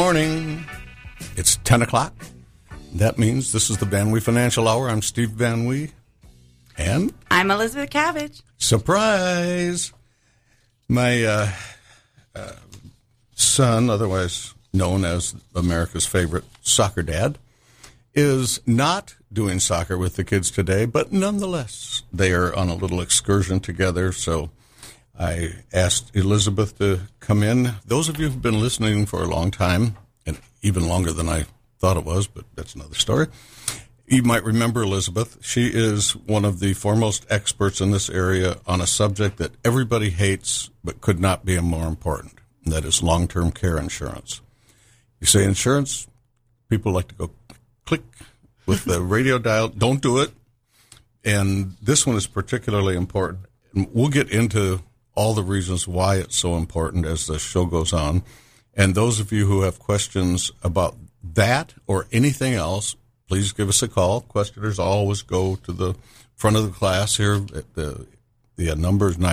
morning. It's 10 o'clock. That means this is the Van Wee Financial Hour. I'm Steve Van Wee. And? I'm Elizabeth Cabbage. Surprise! My son, otherwise known as America's favorite soccer dad, is not doing soccer with the kids today, but nonetheless, they are on a little excursion together, so I asked Elizabeth to come in. Those of you who've been listening for a long time, and even longer than I thought it was, but that's another story, you might remember Elizabeth. She is one of the foremost experts in this area on a subject that everybody hates but could not be more important, and that is long-term care insurance. You say insurance, people like to go click with the radio dial. Don't do it. And this one is particularly important. And we'll get into all the reasons why it's so important as the show goes on. And those of you who have questions about that or anything else, please give us a call. Questioners always go to the front of the class here. The number is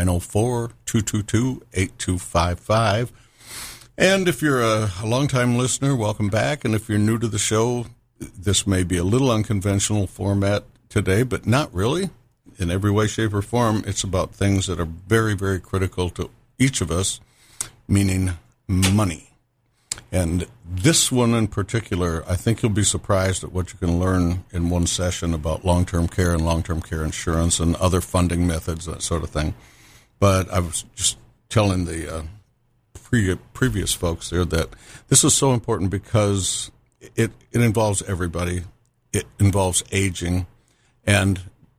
904-222-8255. And if you're a longtime listener, welcome back. And if you're new to the show, this may be a little unconventional format today, but not really. In every way, shape, or form, it's about things that are very, very critical to each of us, meaning money. And this one in particular, I think you'll be surprised at what you can learn in one session about long-term care and long-term care insurance and other funding methods, that sort of thing. But I was just telling the previous folks there that this is so important because it involves everybody. It involves aging. And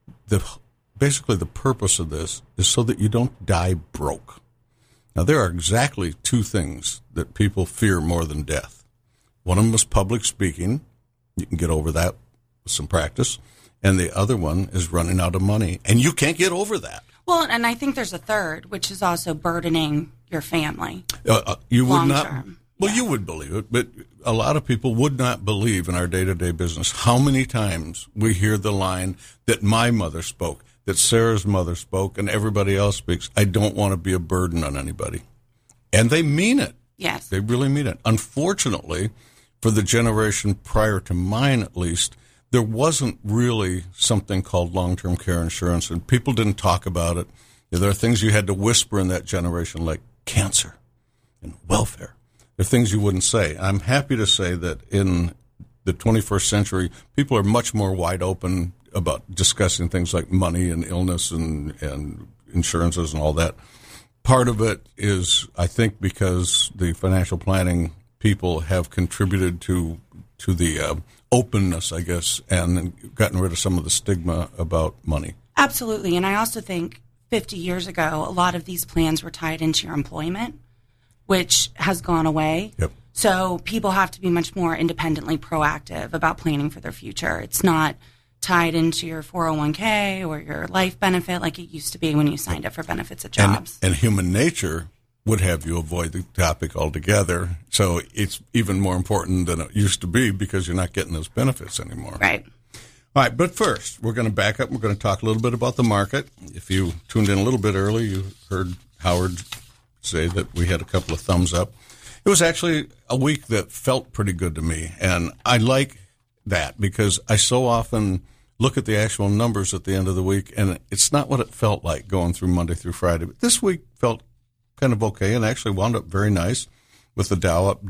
basically the purpose of this is so that you don't die broke. Now, there are exactly two things that people fear more than death. One of them is public speaking. You can get over that with some practice. And the other one is running out of money. And you can't get over that. Well, and I think there's a third, which is also burdening your family. You would not. Term. Well, yeah. You would believe it, but a lot of people would not believe in our day-to-day business how many times we hear the line that my mother spoke, that Sarah's mother spoke, and everybody else speaks. I don't want to be a burden on anybody. And they mean it. Yes. They really mean it. Unfortunately, for the generation prior to mine at least, there wasn't really something called long-term care insurance, and people didn't talk about it. There are things you had to whisper in that generation, like cancer and welfare. There are things you wouldn't say. I'm happy to say that in the 21st century, people are much more wide open about discussing things like money and illness and insurances and all that. Part of it is, I think, because the financial planning people have contributed to the openness, I guess, and gotten rid of some of the stigma about money. Absolutely. And I also think 50 years ago, a lot of these plans were tied into your employment, which has gone away. Yep. So people have to be much more independently proactive about planning for their future. It's not tied into your 401k or your life benefit like it used to be when you signed up for benefits at jobs. And human nature would have you avoid the topic altogether. So it's even more important than it used to be because you're not getting those benefits anymore. Right. All right, but first, we're going to back up. We're going to talk a little bit about the market. If you tuned in a little bit early, you heard Howard say that we had a couple of thumbs up. It was actually a week that felt pretty good to me, and I like that because I so often look at the actual numbers at the end of the week, and it's not what it felt like going through Monday through Friday. But this week felt kind of okay and actually wound up very nice with the Dow up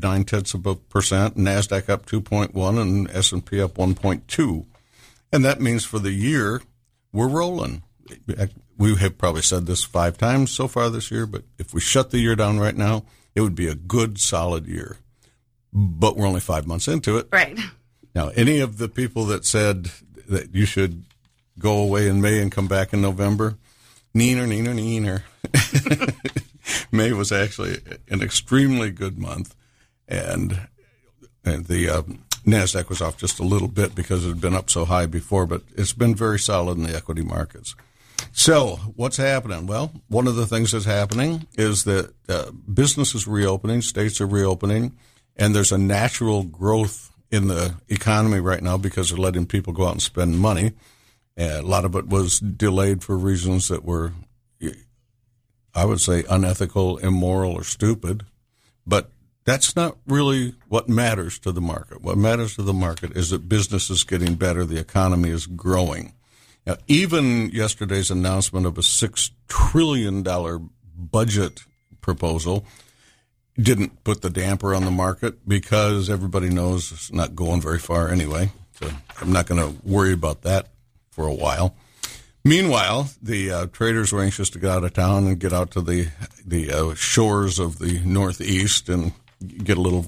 0.9%, NASDAQ up 2.1%, and S&P up 1.2%. And that means for the year, we're rolling. We have probably said this 5 times so far this year, but if we shut the year down right now, it would be a good, solid year. But we're only 5 months into it. Right. Now, any of the people that said that you should go away in May and come back in November, neener. May was actually an extremely good month, and the NASDAQ was off just a little bit because it had been up so high before, but it's been very solid in the equity markets. So what's happening? Well, one of the things that's happening is that business is reopening, states are reopening, and there's a natural growth in the economy right now because they're letting people go out and spend money. A lot of it was delayed for reasons that were, I would say, unethical, immoral, or stupid. But that's not really what matters to the market. What matters to the market is that business is getting better, the economy is growing. Now, even yesterday's announcement of a $6 trillion budget proposal didn't put the damper on the market because everybody knows it's not going very far anyway. So I'm not going to worry about that for a while. Meanwhile, the traders were anxious to get out of town and get out to the shores of the Northeast and get a little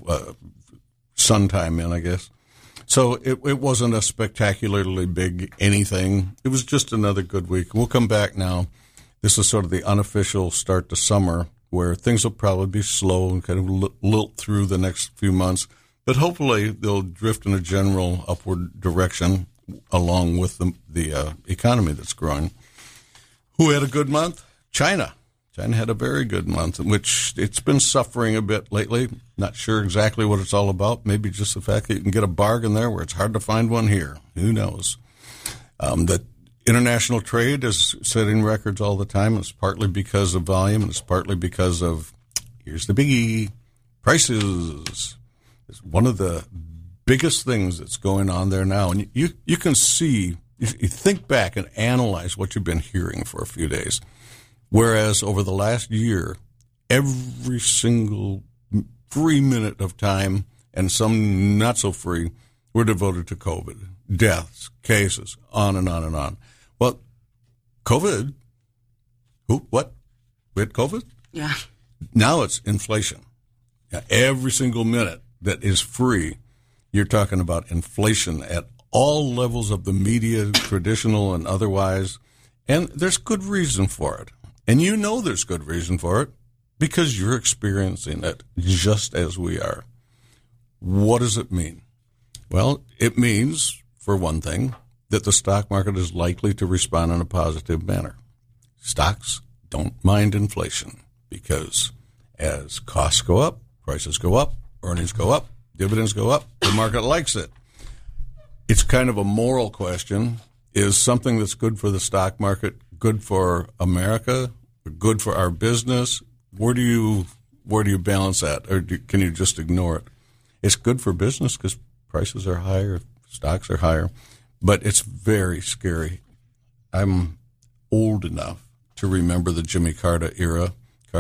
sun time in, I guess. So it wasn't a spectacularly big anything. It was just another good week. We'll come back now. This is sort of the unofficial start to summer where things will probably be slow and kind of lilt through the next few months. But hopefully they'll drift in a general upward direction along with the economy that's growing. Who had a good month? China. China had a very good month, in which it's been suffering a bit lately. Not sure exactly what it's all about. Maybe just the fact that you can get a bargain there where it's hard to find one here. Who knows? The international trade is setting records all the time. It's partly because of volume, and it's partly because of, here's the biggie, prices. It's one of the biggest things that's going on there now. And you can see, you think back and analyze what you've been hearing for a few days. Whereas over the last year, every single free minute of time, and some not so free, were devoted to COVID. Deaths, cases, on and on and on. Well, COVID, what? We had COVID? Yeah. Now it's inflation. Now, every single minute that is free, you're talking about inflation at all levels of the media, traditional and otherwise, and there's good reason for it. And you know there's good reason for it because you're experiencing it just as we are. What does it mean? Well, it means, for one thing, that the stock market is likely to respond in a positive manner. Stocks don't mind inflation because as costs go up, prices go up, earnings go up, dividends go up, the market likes it. It's kind of a moral question. Is something that's good for the stock market good for America, good for our business? Where do you balance that, or can you just ignore it? It's good for business because prices are higher, stocks are higher, but it's very scary. I'm old enough to remember the Jimmy Carter era,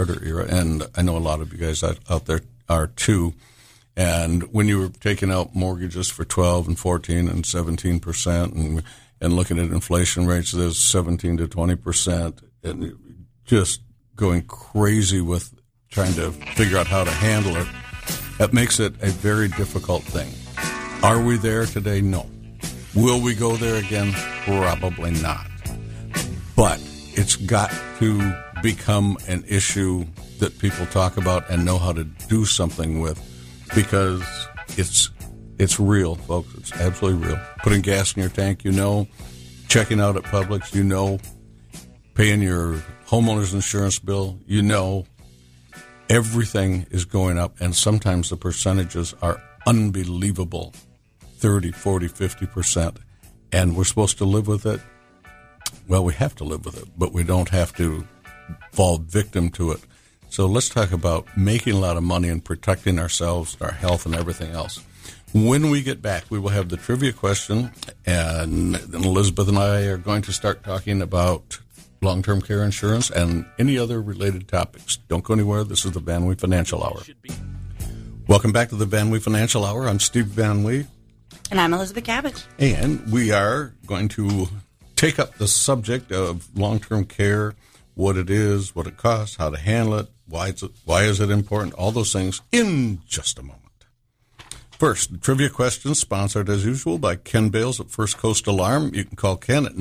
and I know a lot of you guys out there are too. And when you were taking out mortgages for 12 and 14 and 17%, and looking at inflation rates that's 17 to 20%, and just going crazy with trying to figure out how to handle it, that makes it a very difficult thing. Are we there today? No. Will we go there again? Probably not. But it's got to become an issue that people talk about and know how to do something with, because it's real, folks. It's absolutely real. Putting gas in your tank, checking out at Publix, paying your homeowner's insurance bill, everything is going up, and sometimes the percentages are unbelievable, 30, 40, 50%, and we're supposed to live with it. Well, we have to live with it, but we don't have to fall victim to it. So let's talk about making a lot of money and protecting ourselves, our health, and everything else. When we get back, we will have the trivia question, and then Elizabeth and I are going to start talking about long-term care insurance and any other related topics. Don't go anywhere. This is the Van Wee Financial Hour. Welcome back to the Van Wee Financial Hour. I'm Steve Van Wee. And I'm Elizabeth Cabbage. And we are going to take up the subject of long-term care, what it is, what it costs, how to handle it, why is it important, all those things in just a moment. First, the trivia question, sponsored as usual by Ken Bales at First Coast Alarm. You can call Ken at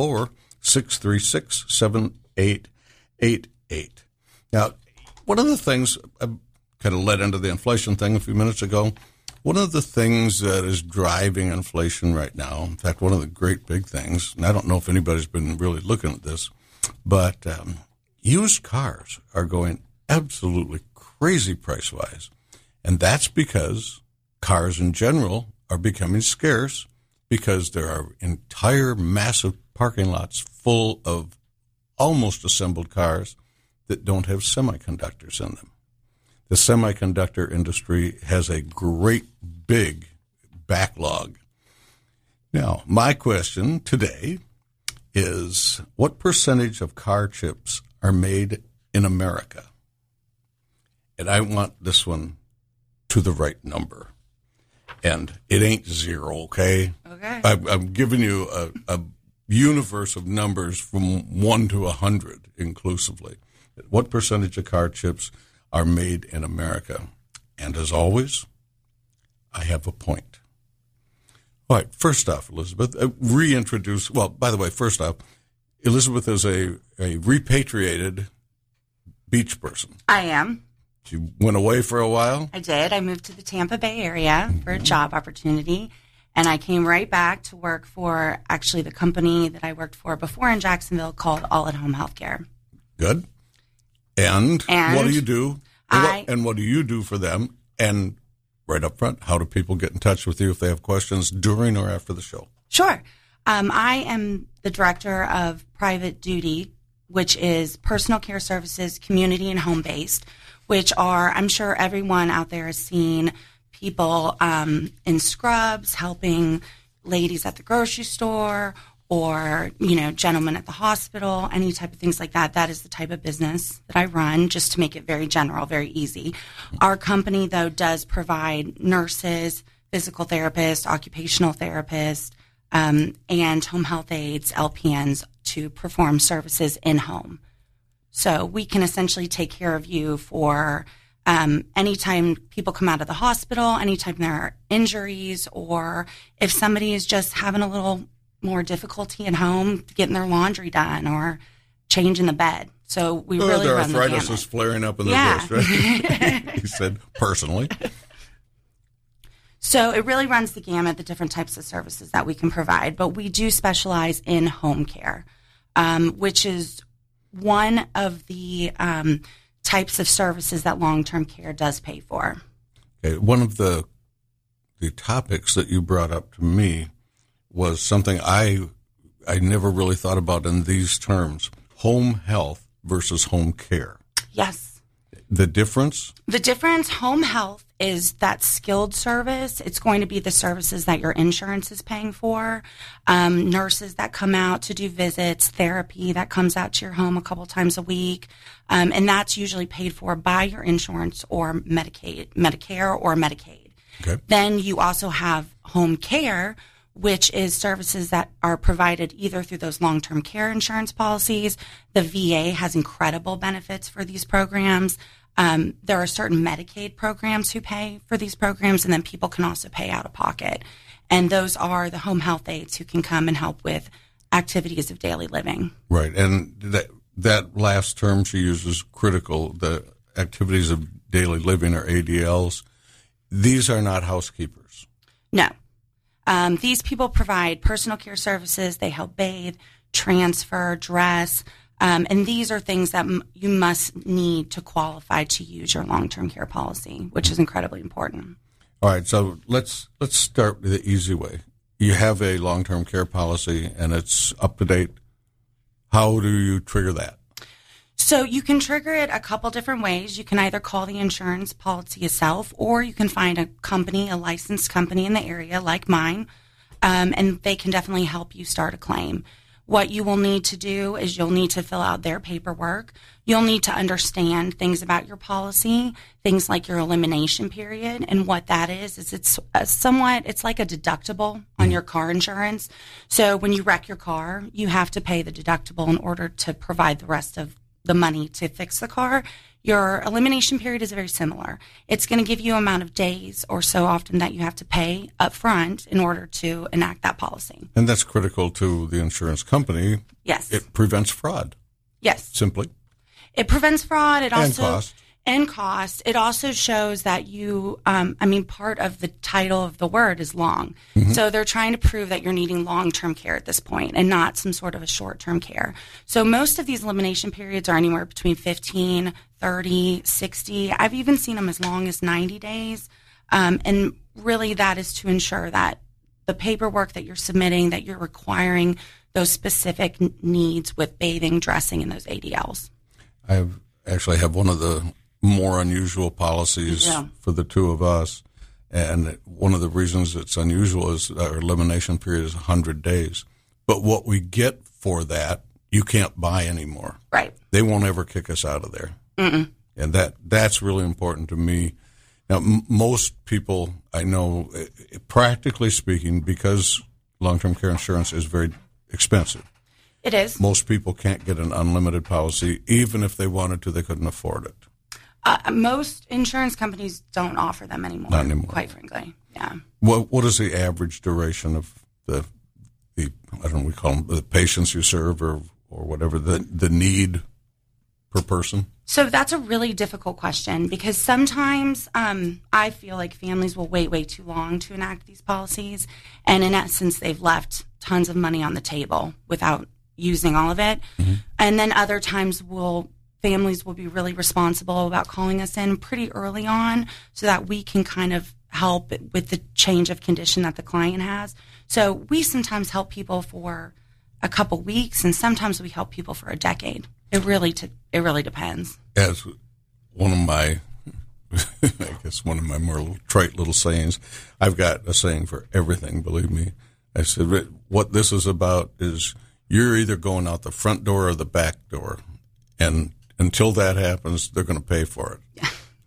904-636-7888. Now, one of the things, I kind of led into the inflation thing a few minutes ago, one of the things that is driving inflation right now, in fact, one of the great big things, and I don't know if anybody's been really looking at this, but used cars are going absolutely crazy price-wise. And that's because cars in general are becoming scarce because there are entire massive parking lots full of almost assembled cars that don't have semiconductors in them. the semiconductor industry has a great big backlog. Now, my question today is, what percentage of car chips are made in America? And I want this one to the right number. And it ain't zero, okay? Okay. I'm giving you a universe of numbers from 1 to 100 inclusively. What percentage of car chips are made in America? And as always, I have a point. All right, first off, Elizabeth, reintroduce, well, by the way, first off, Elizabeth is a repatriated beach person. I am. She went away for a while. I did. I moved to the Tampa Bay area for a job opportunity, and I came right back to work for actually the company that I worked for before in Jacksonville called All at Home Healthcare. Good. And what do you do? And what do you do for them? And right up front, how do people get in touch with you if they have questions during or after the show? Sure. I am the director of Private Duty, which is personal care services, community and home-based, which are, I'm sure everyone out there has seen people in scrubs helping ladies at the grocery store or, gentlemen at the hospital, any type of things like that. That is the type of business that I run, just to make it very general, very easy. Our company, though, does provide nurses, physical therapists, occupational therapists, and home health aides, LPNs, to perform services in-home. So we can essentially take care of you for anytime people come out of the hospital, anytime there are injuries, or if somebody is just having a little more difficulty at home getting their laundry done or changing the bed. So we really run the gamut. Their arthritis is flaring up in their wrist, right? He said, personally. So it really runs the gamut, the different types of services that we can provide. But we do specialize in home care, which is one of the types of services that long-term care does pay for. Okay, one of the topics that you brought up to me was something I never really thought about in these terms: home health versus home care. Yes. The difference? The difference, home health is that skilled service. It's going to be the services that your insurance is paying for, nurses that come out to do visits, therapy that comes out to your home a couple times a week, and that's usually paid for by your insurance or Medicare or Medicaid. Okay. Then you also have home care, which is services that are provided either through those long-term care insurance policies. The VA has incredible benefits for these programs. There are certain Medicaid programs who pay for these programs, and then people can also pay out of pocket. And those are the home health aides who can come and help with activities of daily living. Right. And that last term she uses, critical, the activities of daily living, or ADLs. These are not housekeepers. No. These people provide personal care services. They help bathe, transfer, dress, and these are things that you must need to qualify to use your long-term care policy, which is incredibly important. All right, so let's start the easy way. You have a long-term care policy, and it's up to date. How do you trigger that? So you can trigger it a couple different ways. You can either call the insurance policy itself, or you can find a company, a licensed company in the area like mine, and they can definitely help you start a claim. What you will need to do is you'll need to fill out their paperwork. You'll need to understand things about your policy, things like your elimination period. And what that is it's it's like a deductible on your car insurance. So when you wreck your car, you have to pay the deductible in order to provide the rest of the money to fix the car. Your elimination period is very similar. It's going to give you an amount of days or so often that you have to pay up front in order to enact that policy. And that's critical to the insurance company. Yes. It prevents fraud. Yes. Simply. It prevents fraud. It also cost. And cost. It also shows that you, part of the title of the word is long. Mm-hmm. So they're trying to prove that you're needing long-term care at this point and not some sort of a short-term care. So most of these elimination periods are anywhere between 15, 30, 60. I've even seen them as long as 90 days. And really that is to ensure that the paperwork that you're submitting, that you're requiring those specific needs with bathing, dressing, and those ADLs. I actually have one of the more unusual policies for the two of us. And one of the reasons it's unusual is our elimination period is 100 days. But what we get for that, you can't buy anymore. Right. They won't ever kick us out of there. Mm-mm. And that's really important to me. Now, most people I know, practically speaking, because long-term care insurance is very expensive. It is. Most people can't get an unlimited policy. Even if they wanted to, they couldn't afford it. Most insurance companies don't offer them anymore. Not anymore. Quite frankly. Yeah. What is the average duration of the I don't know, we call them the patients you serve or whatever, the need per person? So that's a really difficult question because sometimes I feel like families will wait way too long to enact these policies. And in essence, they've left tons of money on the table without using all of it. Mm-hmm. And then other times families will be really responsible about calling us in pretty early on so that we can kind of help with the change of condition that the client has. So we sometimes help people for a couple weeks, and sometimes we help people for a decade. It really depends. As one of my, I guess one of my more trite little sayings, I've got a saying for everything, believe me. I said, what this is about is you're either going out the front door or the back door. And until that happens, they're going to pay for it.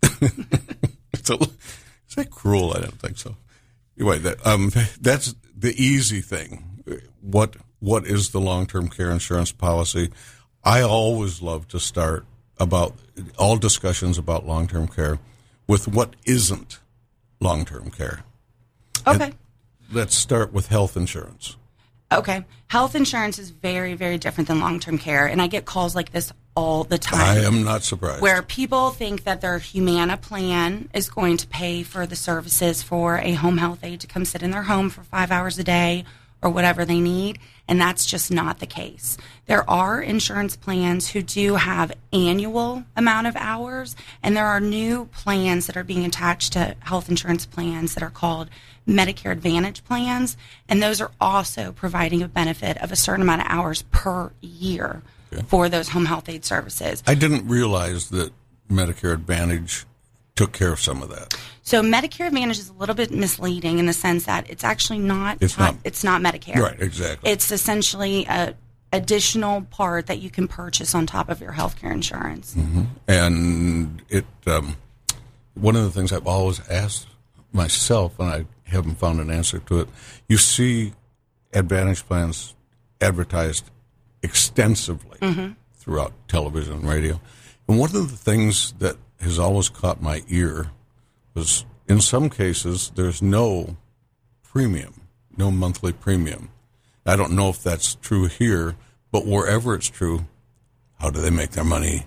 Yeah. Is that cruel? I don't think so. Anyway, that's the easy thing. What is the long-term care insurance policy? I always love to start about all discussions about long-term care with what isn't long-term care. Okay. And let's start with health insurance. Okay. Health insurance is very, very different than long-term care, and I get calls like this all the time. I am not surprised. Where people think that their Humana plan is going to pay for the services for a home health aide to come sit in their home for 5 hours a day or whatever they need, and that's just not the case. There are insurance plans who do have annual amount of hours, and there are new plans that are being attached to health insurance plans that are called Medicare Advantage plans, and those are also providing a benefit of a certain amount of hours per year for those home health aide services. I didn't realize that Medicare Advantage took care of some of that. So Medicare Advantage is a little bit misleading in the sense that it's actually not. It's not Medicare. Right, exactly. It's essentially a additional part that you can purchase on top of your health care insurance. Mm-hmm. And it one of the things I've always asked myself, and I haven't found an answer to it, you see Advantage plans advertised extensively throughout television and radio. And one of the things that has always caught my ear was in some cases there's no premium, no monthly premium. I don't know if that's true here, but wherever it's true, how do they make their money?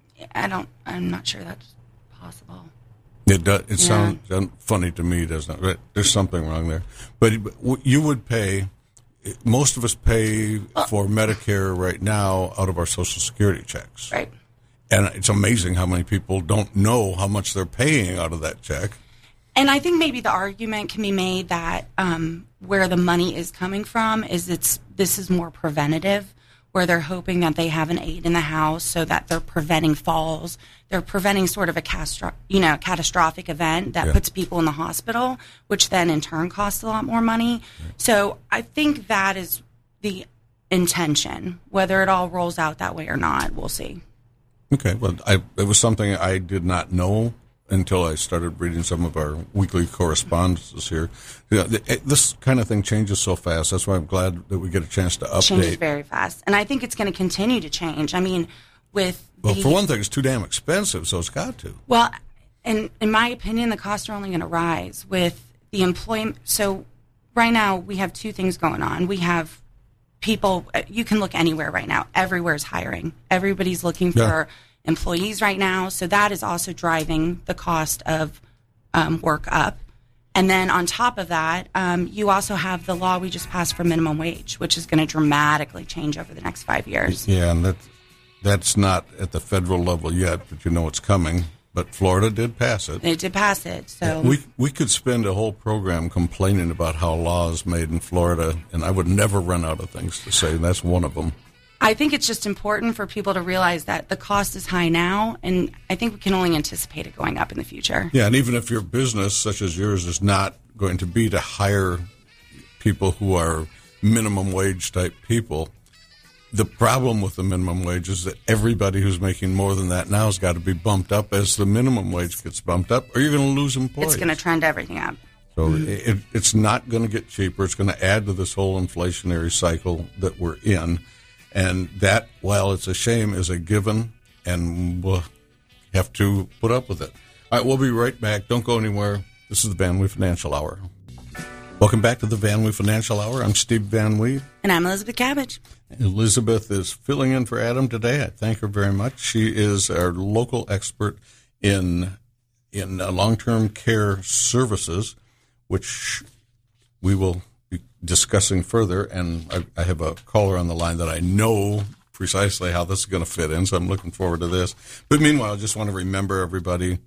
I'm not sure that's possible. It does. It sounds funny to me, doesn't it? There's something wrong there. But you would pay. Most of us pay for Medicare right now out of our Social Security checks. Right. And it's amazing how many people don't know how much they're paying out of that check. And I think maybe the argument can be made that where the money is coming from is this is more preventative, where they're hoping that they have an aide in the house so that they're preventing falls. They're preventing sort of a catastrophic event that puts people in the hospital, which then in turn costs a lot more money. Right. So I think that is the intention. Whether it all rolls out that way or not, we'll see. Okay. Well, it was something I did not know until I started reading some of our weekly correspondences here. This kind of thing changes so fast. That's why I'm glad that we get a chance to update. It changes very fast. And I think it's going to continue to change. I mean, for one thing, it's too damn expensive, so it's got to. Well, in my opinion, the costs are only going to rise with the employment. So right now we have two things going on. We have people, you can look anywhere right now. Everywhere's hiring. Everybody's looking for employees right now. So that is also driving the cost of work up. And then on top of that, you also have the law we just passed for minimum wage, which is going to dramatically change over the next 5 years. Yeah, and that's not at the federal level yet, but you know it's coming. But Florida did pass it. They did pass it. So we could spend a whole program complaining about how laws made in Florida, and I would never run out of things to say. And that's one of them. I think it's just important for people to realize that the cost is high now, and I think we can only anticipate it going up in the future. Yeah, and even if your business, such as yours, is not going to be to hire people who are minimum wage type people, the problem with the minimum wage is that everybody who's making more than that now has got to be bumped up as the minimum wage gets bumped up, or you're going to lose employees. It's going to trend everything up. So it's not going to get cheaper. It's going to add to this whole inflationary cycle that we're in. And that, while it's a shame, is a given, and we'll have to put up with it. All right, we'll be right back. Don't go anywhere. This is the Van Wee Financial Hour. Welcome back to the Van Wee Financial Hour. I'm Steve Van Wee. And I'm Elizabeth Cabbage. Elizabeth is filling in for Adam today. I thank her very much. She is our local expert in long-term care services, which we will be discussing further. And I have a caller on the line that I know precisely how this is going to fit in, so I'm looking forward to this. But meanwhile, I just want to remind everybody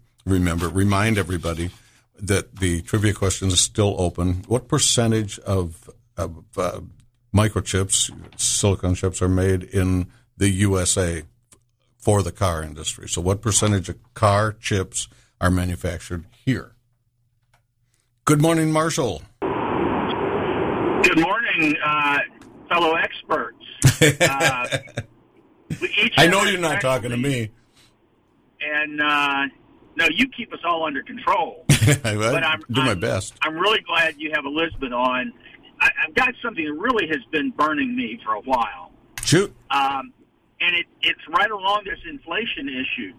that the trivia question is still open. What percentage of microchips, silicon chips, are made in the USA for the car industry? So what percentage of car chips are manufactured here? Good morning, Marshall. Good morning, fellow experts. I know you're not talking to me. And no, you keep us all under control. I do my best. I'm really glad you have Elizabeth on. I've got something that really has been burning me for a while. Shoot. And it's right along this inflation issue.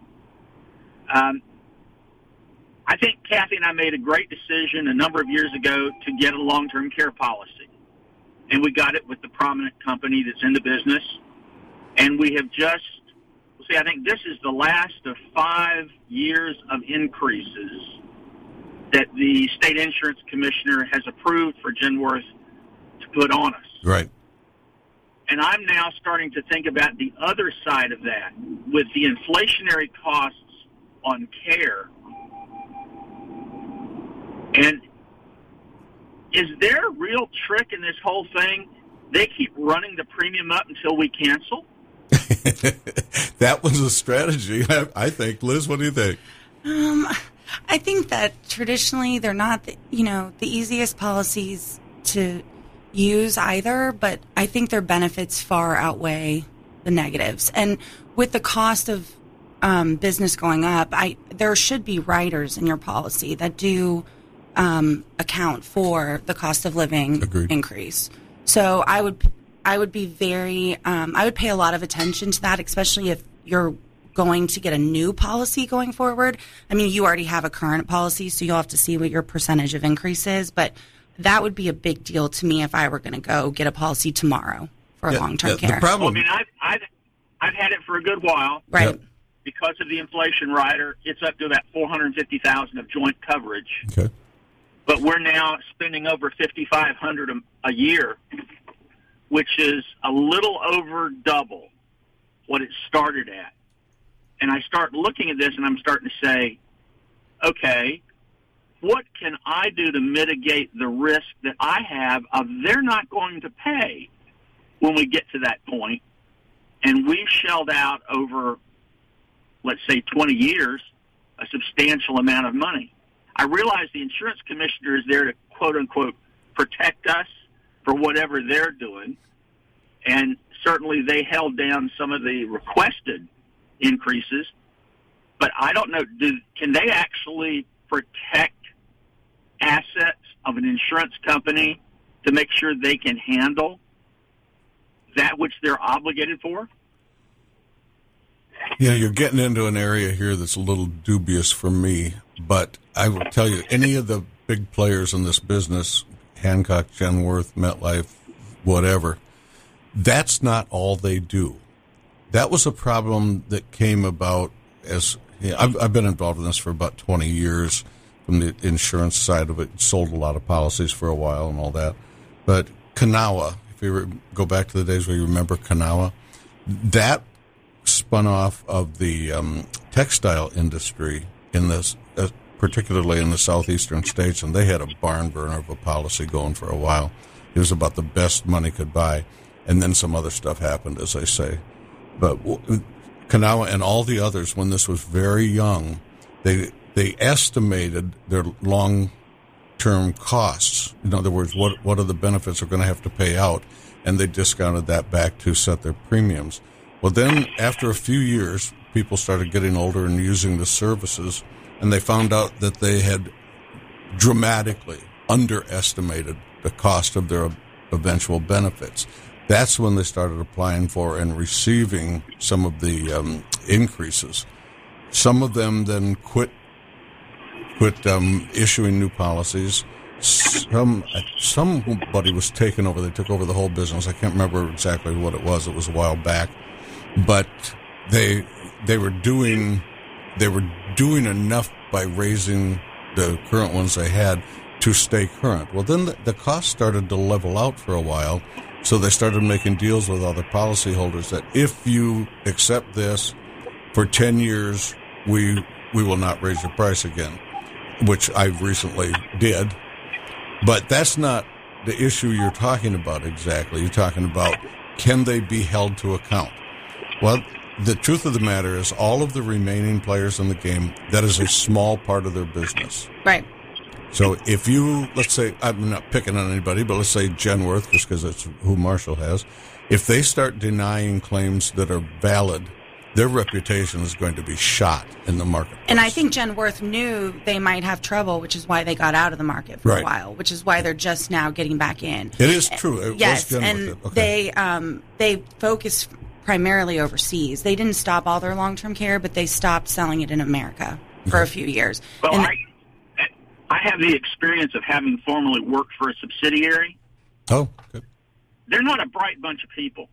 I think Kathy and I made a great decision a number of years ago to get a long-term care policy. And we got it with the prominent company that's in the business. And we have just, I think this is the last of 5 years of increases that the state insurance commissioner has approved for Genworth to put on us. Right. And I'm now starting to think about the other side of that with the inflationary costs on care. And is there a real trick in this whole thing? They keep running the premium up until we cancel? That was a strategy, I think. Liz, what do you think? I think that traditionally they're not, the easiest policies to use either, but I think their benefits far outweigh the negatives. And with the cost of business going up, there should be riders in your policy that do account for the cost of living increase. So I would be very, I would pay a lot of attention to that, especially if you're going to get a new policy going forward. I mean, you already have a current policy, so you'll have to see what your percentage of increase is, but that would be a big deal to me if I were going to go get a policy tomorrow for long-term care. The problem, well, I mean, I've had it for a good while. Right. Yep. Because of the inflation rider, it's up to about $450,000 of joint coverage. Okay. But we're now spending over $5,500 a year, which is a little over double what it started at. And I start looking at this and I'm starting to say, okay, what can I do to mitigate the risk that I have of they're not going to pay when we get to that point? And we've shelled out over, let's say, 20 years, a substantial amount of money. I realize the insurance commissioner is there to, quote-unquote, protect us for whatever they're doing. And certainly they held down some of the requested increases. But I don't know, can they actually protect assets of an insurance company to make sure they can handle that which they're obligated for? You're getting into an area here that's a little dubious for me, but I will tell you, any of the big players in this business, Hancock, Genworth, MetLife, whatever, that's not all they do. That was a problem that came about as I've been involved in this for about 20 years from the insurance side of it, sold a lot of policies for a while and all that. But Kanawha, if you go back to the days where you remember Kanawha, that spun off of the textile industry in this, particularly in the southeastern states, and they had a barn burner of a policy going for a while. It was about the best money could buy. and then some other stuff happened, as I say. But Kanawha and all the others, when this was very young, they estimated their long-term costs. In other words, what are the benefits they're going to have to pay out, and they discounted that back to set their premiums. Well, then after a few years, people started getting older and using the services, and they found out that they had dramatically underestimated the cost of their eventual benefits. That's when they started applying for and receiving some of the increases. Some of them then quit issuing new policies. Somebody was taken over. They took over the whole business. I can't remember exactly what it was. It was a while back, but they were doing enough by raising the current ones they had to stay current. Well, then the cost started to level out for a while, so they started making deals with other policyholders that if you accept this for 10 years, we will not raise your price again, which I recently did. But that's not the issue you're talking about exactly. You're talking about, can they be held to account? Well, the truth of the matter is all of the remaining players in the game, that is a small part of their business. Right. So if you, let's say, I'm not picking on anybody, but let's say Genworth, just because that's who Marshall has, if they start denying claims that are valid, their reputation is going to be shot in the market. And I think Genworth knew they might have trouble, which is why they got out of the market for a while, which is why they're just now getting back in. It is true. Yes, and they focus primarily overseas. They didn't stop all their long-term care, but they stopped selling it in America for a few years. Well, I have the experience of having formerly worked for a subsidiary. Oh, good. They're not a bright bunch of people.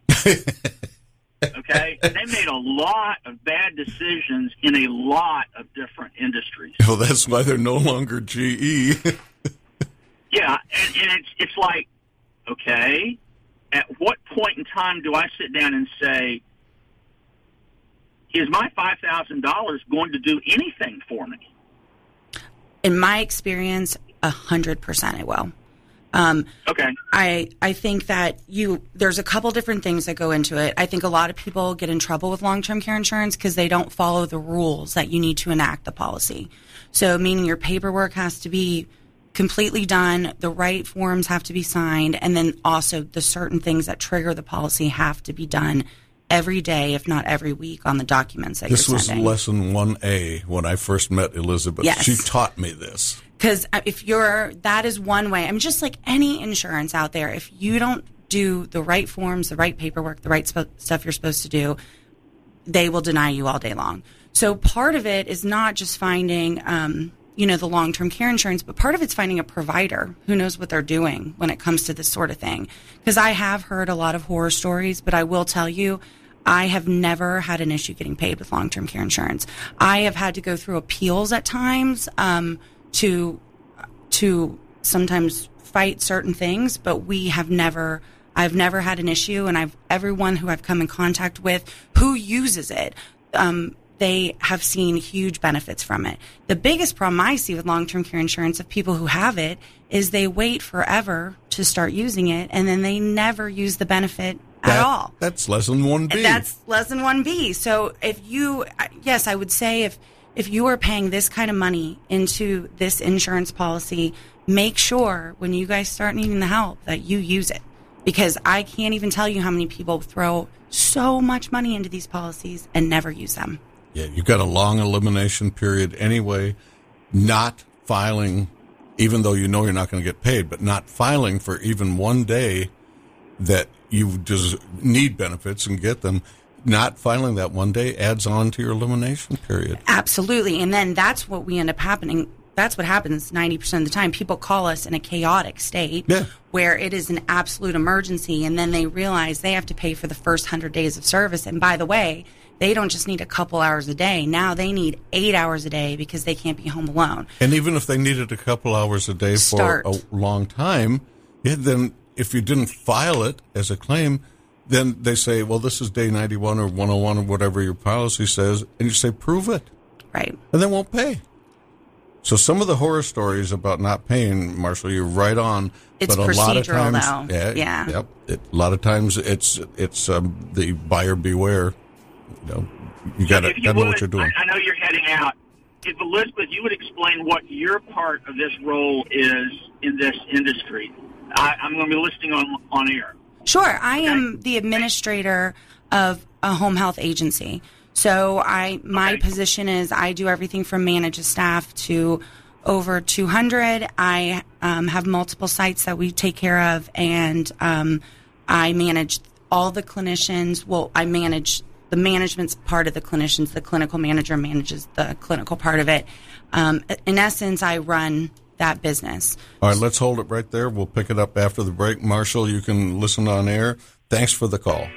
Okay? They made a lot of bad decisions in a lot of different industries. Well, that's why they're no longer GE. Yeah, and it's like, okay, at what point in time do I sit down and say, is my $5,000 going to do anything for me? In my experience, 100% it will. Okay. I think that there's a couple different things that go into it. I think a lot of people get in trouble with long-term care insurance because they don't follow the rules that you need to enact the policy. So meaning your paperwork has to be completely done, the right forms have to be signed, and then also the certain things that trigger the policy have to be done every day, if not every week, on the documents that you're sending. This was lesson 1A when I first met Elizabeth. Yes. She taught me this. Because that is one way. I mean, just like any insurance out there, if you don't do the right forms, the right paperwork, the right stuff you're supposed to do, they will deny you all day long. So part of it is not just finding, the long-term care insurance, but part of it's finding a provider who knows what they're doing when it comes to this sort of thing. Because I have heard a lot of horror stories, but I will tell you, I have never had an issue getting paid with long-term care insurance. I have had to go through appeals at times to sometimes fight certain things, but I've never had an issue, and everyone who I've come in contact with who uses it, they have seen huge benefits from it. The biggest problem I see with long-term care insurance of people who have it is they wait forever to start using it, and then they never use the benefit at all. That's lesson 1B. That's lesson 1B. So I would say if you are paying this kind of money into this insurance policy, make sure when you guys start needing the help that you use it. Because I can't even tell you how many people throw so much money into these policies and never use them. Yeah, you've got a long elimination period anyway. Not filing, even though you know you're not going to get paid, but not filing for even one day that you just need benefits and get them. Not filing that one day adds on to your elimination period. Absolutely. And then that's what we end up happening. That's what happens 90% of the time. People call us in a chaotic state where it is an absolute emergency, and then they realize they have to pay for the first 100 days of service. And by the way, they don't just need a couple hours a day. Now they need 8 hours a day because they can't be home alone. And even if they needed a couple hours a day for a long time, then if you didn't file it as a claim, then they say, well, this is day 91 or 101 or whatever your policy says, and you say, prove it. Right. And they won't pay. So some of the horror stories about not paying, Marshall, you're right on. It's but a procedural, lot of times, though. Yeah. Yep. A lot of times it's the buyer beware. You know, you got to know what you're doing. I know you're heading out. If Elizabeth, you would explain what your part of this role is in this industry. I'm going to be listening on air. Sure. I am the administrator of a home health agency. So my position is I do everything from manage a staff to over 200. I have multiple sites that we take care of, and I manage all the clinicians. Well, I manage the management's part of the clinicians. The clinical manager manages the clinical part of it. In essence, I run that business. All right, let's hold it right there. We'll pick it up after the break. Marshall, you can listen on air. Thanks for the call.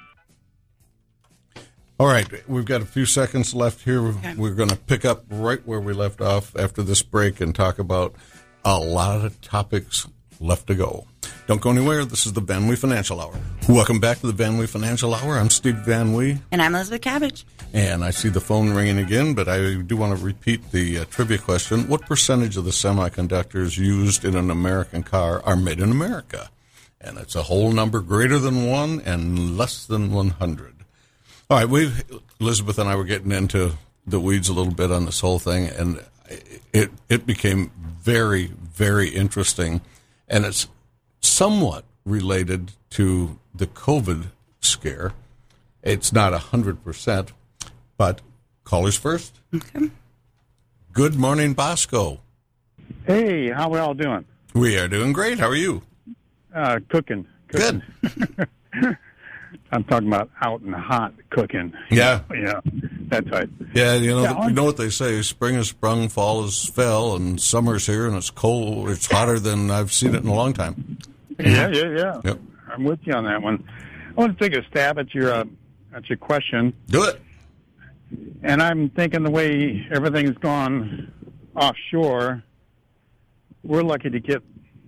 All right, we've got a few seconds left here. Okay. We're going to pick up right where we left off after this break and talk about a lot of topics left to go. Don't go anywhere. This is the Van Wee Financial Hour. Welcome back to the Van Wee Financial Hour. I'm Steve Van Wee. And I'm Elizabeth Cabbage. And I see the phone ringing again, but I do want to repeat the trivia question. What percentage of the semiconductors used in an American car are made in America? And it's a whole number greater than 1 and less than 100. All right, Elizabeth and I were getting into the weeds a little bit on this whole thing, and it became very, very interesting. And it's somewhat related to the COVID scare. It's not 100%, but callers first. Okay. Good morning, Bosco. Hey, how we all doing? We are doing great. How are you? Cooking. Good. I'm talking about out and hot cooking. Yeah. Yeah, that type. Yeah, you know what they say, spring has sprung, fall has fell, and summer's here, and it's cold. It's hotter than I've seen it in a long time. Yeah. Yep. I'm with you on that one. I want to take a stab at your question. Do it. And I'm thinking the way everything's gone offshore, we're lucky to get,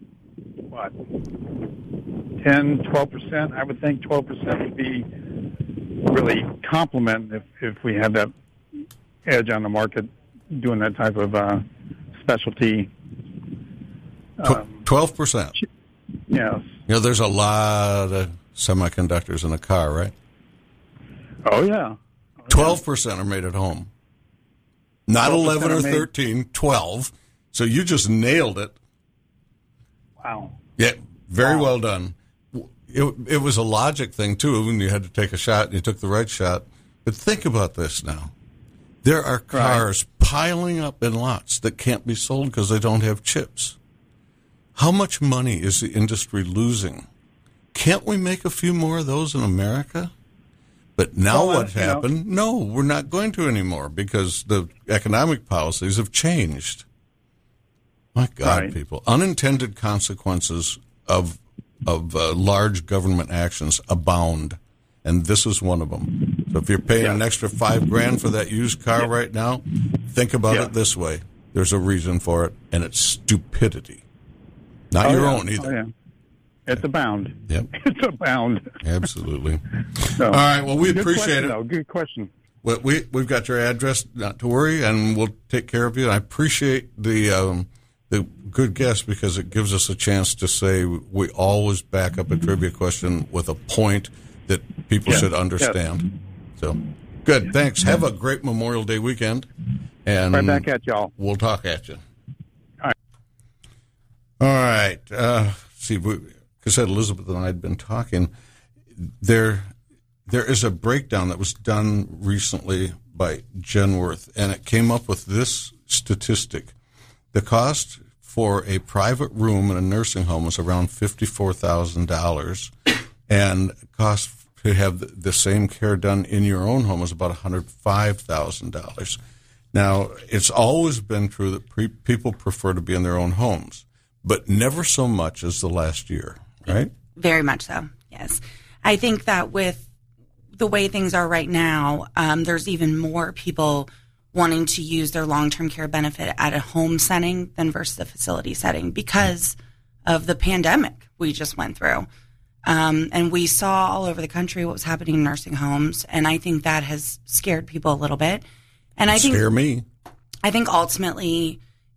10, 12%? I would think 12% would be really compliment if we had that edge on the market doing that type of specialty. 12%? Yes. You know, there's a lot of semiconductors in a car, right? Oh, yeah. 12% are made at home. Not 11 or 13, 12. So you just nailed it. Wow. Yeah, very well done. It was a logic thing, too, when you had to take a shot and you took the right shot. But think about this now. There are cars piling up in lots that can't be sold because they don't have chips. How much money is the industry losing? Can't we make a few more of those in America? But now what happened? No, we're not going to anymore because the economic policies have changed. My God, people. Unintended consequences of large government actions abound, and this is one of them. So if you're paying an extra $5,000 for that used car right now, think about it this way. There's a reason for it, and it's stupidity. Not your own either. Oh, yeah. It's abound. Yep. It's abound. Absolutely. So, all right, well, we appreciate it. Though. Good question. Well, we've got your address, not to worry, and we'll take care of you. I appreciate the good guess because it gives us a chance to say we always back up a trivia question with a point that people should understand. Yes. So, good. Thanks. Have a great Memorial Day weekend. And right back at y'all. We'll talk at you. All right. All right. See, because I said Elizabeth and I had been talking. There is a breakdown that was done recently by Genworth, and it came up with this statistic. The cost for a private room in a nursing home is around $54,000, and cost to have the same care done in your own home is about $105,000. Now, it's always been true that people prefer to be in their own homes, but never so much as the last year, right? Very much so, yes. I think that with the way things are right now, there's even more people wanting to use their long-term care benefit at a home setting than versus a facility setting because of the pandemic we just went through. And we saw all over the country what was happening in nursing homes, and I think that has scared people a little bit. And I think scare me. I think ultimately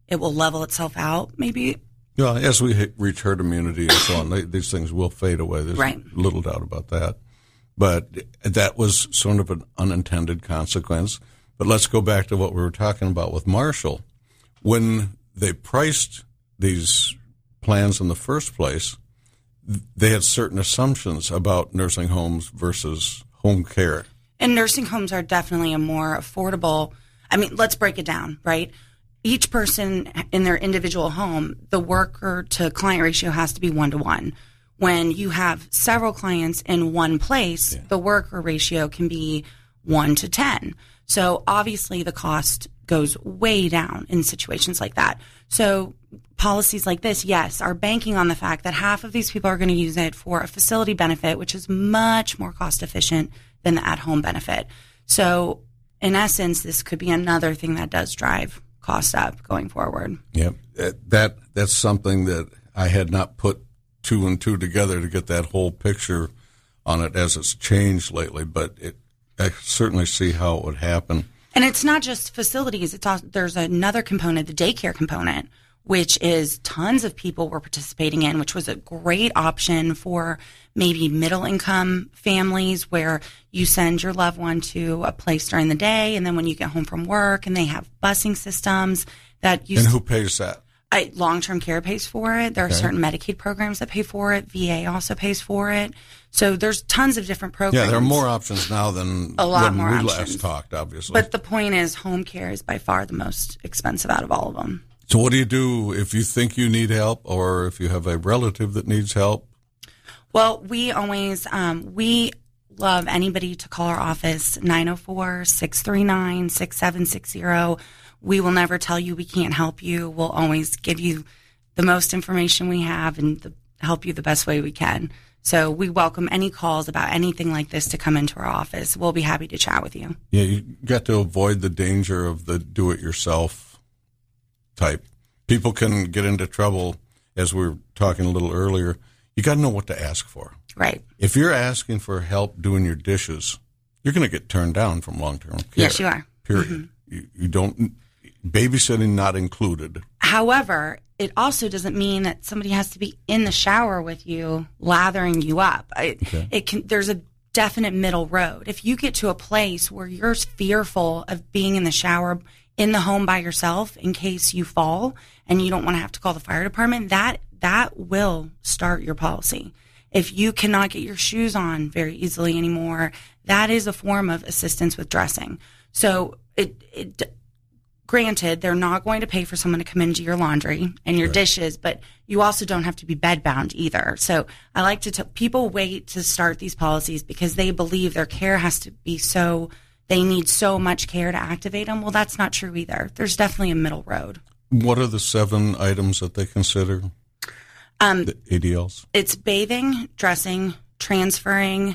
it will level itself out, maybe. Yeah, as we reach herd immunity and so on, these things will fade away. There's little doubt about that. But that was sort of an unintended consequence. But let's go back to what we were talking about with Marshall. When they priced these plans in the first place, they had certain assumptions about nursing homes versus home care. And nursing homes are definitely a more affordable. I mean, let's break it down, right? Each person in their individual home, the worker to client ratio has to be 1-to-1. When you have several clients in one place, the worker ratio can be 1-to-10. So obviously the cost goes way down in situations like that. So policies like this, yes, are banking on the fact that half of these people are going to use it for a facility benefit, which is much more cost efficient than the at-home benefit. So in essence, this could be another thing that does drive cost up going forward. Yep. That's something that I had not put 2 and 2 together to get that whole picture on it as it's changed lately, but I certainly see how it would happen. And it's not just facilities. It's also, there's another component, the daycare component, which is tons of people were participating in, which was a great option for maybe middle income families where you send your loved one to a place during the day, and then when you get home from work, and they have busing systems that you. And who pays that? Long-term care pays for it. There are certain Medicaid programs that pay for it. VA also pays for it. So there's tons of different programs. Yeah, there are more options now than when we last talked, obviously. But the point is, home care is by far the most expensive out of all of them. So what do you do if you think you need help or if you have a relative that needs help? Well, we always, we love anybody to call our office, 904-639-6760. We will never tell you we can't help you. We'll always give you the most information we have and help you the best way we can. So we welcome any calls about anything like this to come into our office. We'll be happy to chat with you. Yeah, you got to avoid the danger of the do-it-yourself type. People can get into trouble, as we were talking a little earlier. You got to know what to ask for. Right. If you're asking for help doing your dishes, you're going to get turned down from long-term care. Yes, you are. Period. Mm-hmm. You don't, babysitting not included. However, it also doesn't mean that somebody has to be in the shower with you, lathering you up. There's a definite middle road. If you get to a place where you're fearful of being in the shower in the home by yourself in case you fall and you don't want to have to call the fire department, that will start your policy. If you cannot get your shoes on very easily anymore, that is a form of assistance with dressing. So granted, they're not going to pay for someone to come into your laundry and your dishes, but you also don't have to be bedbound either. So I like to tell people wait to start these policies because they believe their care has to be they need so much care to activate them. Well, that's not true either. There's definitely a middle road. What are the 7 items that they consider? The ADLs? It's bathing, dressing, transferring,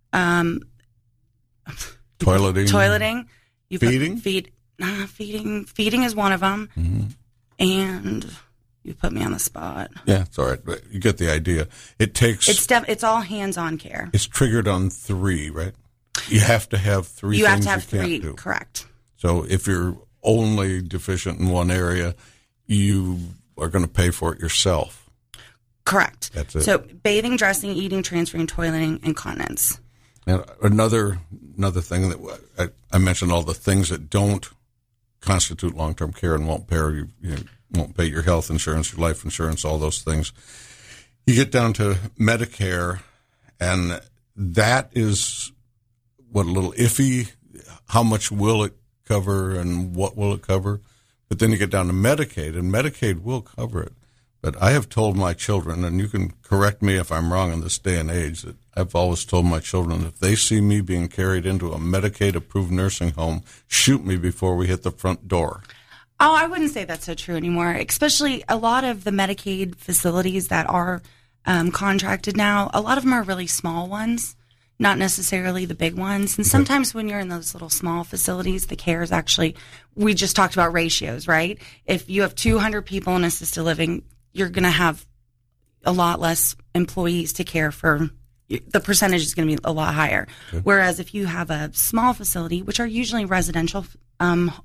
toileting. Feeding? Feeding is one of them. Mm-hmm. And you put me on the spot. Yeah, it's all right. But you get the idea. It's all hands-on care. It's triggered on 3, right? You have to have 3 you things have to have you 3, can't do. Correct. So if you're only deficient in one area, you are going to pay for it yourself. Correct. That's it. So bathing, dressing, eating, transferring, toileting, incontinence. And another thing that I mentioned, all the things that don't constitute long-term care and won't pay won't pay your health insurance, your life insurance, all those things. You get down to Medicare, and that is a little iffy. How much will it cover and what will it cover? But then you get down to Medicaid, and Medicaid will cover it. But I have told my children, and you can correct me if I'm wrong in this day and age, that I've always told my children, if they see me being carried into a Medicaid-approved nursing home, shoot me before we hit the front door. Oh, I wouldn't say that's so true anymore, especially a lot of the Medicaid facilities that are contracted now, a lot of them are really small ones, not necessarily the big ones. And sometimes when you're in those little small facilities, the care is actually, we just talked about ratios, right? If you have 200 people in assisted living, you're going to have a lot less employees to care for. The percentage is going to be a lot higher. Okay. Whereas if you have a small facility, which are usually residential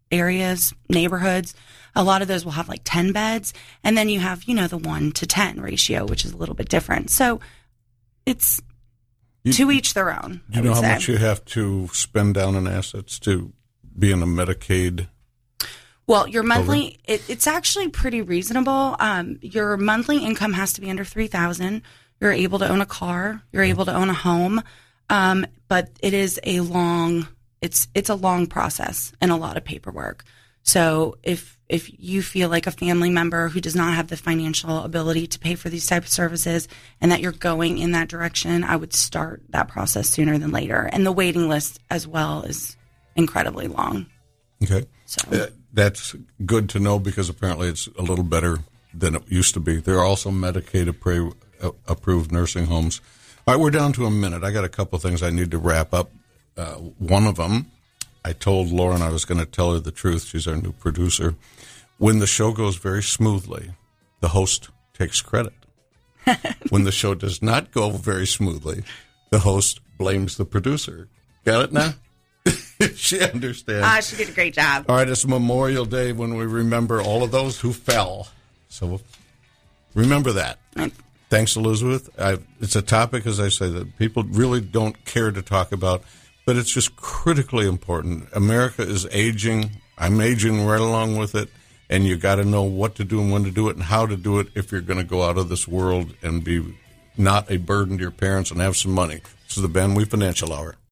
areas, neighborhoods, a lot of those will have like 10 beds. And then you have, the 1-to-10 ratio, which is a little bit different. So it's to each their own. Do you know how much you have to spend down in assets to be in a Medicaid? Well, your monthly, it's actually pretty reasonable. Your monthly income has to be under $3,000. You're able to own a car. You're able to own a home. But it is a long process and a lot of paperwork. So if you feel like a family member who does not have the financial ability to pay for these types of services and that you're going in that direction, I would start that process sooner than later. And the waiting list as well is incredibly long. Okay. So that's good to know because apparently it's a little better than it used to be. There are also Medicaid approved nursing homes. All right, we're down to a minute. I got a couple of things I need to wrap up. One of them, I told Lauren I was going to tell her the truth. She's our new producer. When the show goes very smoothly, the host takes credit. When the show does not go very smoothly, the host blames the producer. Got it now? She understands. She did a great job. All right, it's Memorial Day when we remember all of those who fell. So remember that. Thanks, Elizabeth. It's a topic, as I say, that people really don't care to talk about, but it's just critically important. America is aging. I'm aging right along with it, and you got to know what to do and when to do it and how to do it if you're going to go out of this world and be not a burden to your parents and have some money. This is the Ben Wee Financial Hour.